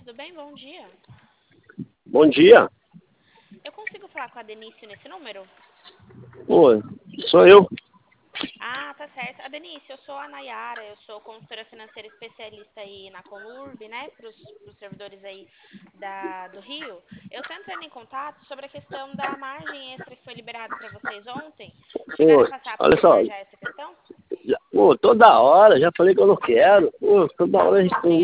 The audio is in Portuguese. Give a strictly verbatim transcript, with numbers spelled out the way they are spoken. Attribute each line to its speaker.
Speaker 1: tudo bem? Bom dia.
Speaker 2: Bom dia.
Speaker 1: Eu consigo falar com a Denise nesse número?
Speaker 2: Pô, sou eu.
Speaker 1: Ah, tá certo. A Denise, eu sou a Nayara, eu sou consultora financeira especialista aí na Conurb, né, para os servidores aí da, do Rio. Eu tô entrando em contato sobre a questão da margem extra que foi liberada para vocês ontem. Chegaram a
Speaker 2: Pô,
Speaker 1: passar
Speaker 2: olha
Speaker 1: por
Speaker 2: só.
Speaker 1: já essa questão?
Speaker 2: Já, pô, toda hora, já falei que eu não quero. Pô, toda hora a gente tem